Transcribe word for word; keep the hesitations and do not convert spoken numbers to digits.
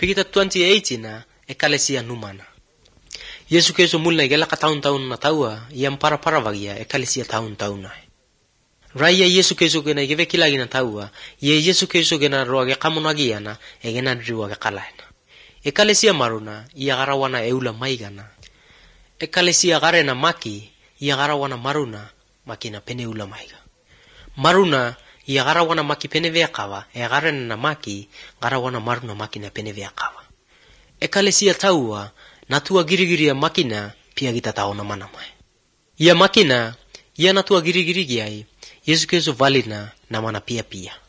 Pigita twenty-eight na ekalesia numana. Yesu Kristo mulna igala ka taun-taun na taua yang para-para vagia ekalesia taun-taun na. Raya Yesu Kristo gena igeve kilagi na taua, ye Yesu Kristo gena roage kamunagia na egena driwa kalaina. Ekalesia maruna ia garawana eula maigana. Ekalesia garena maki ia garawana maruna makina pene ula maiga. Maruna ia garawana maki pene veakawa, e garena na maki garawana maruna makina pene veakawa. Ekalesia taua natua girigiria makina pia kita taona mana mai. Ia makina ia natua girigiri giai Yesu Kristo valina na mana pia pia.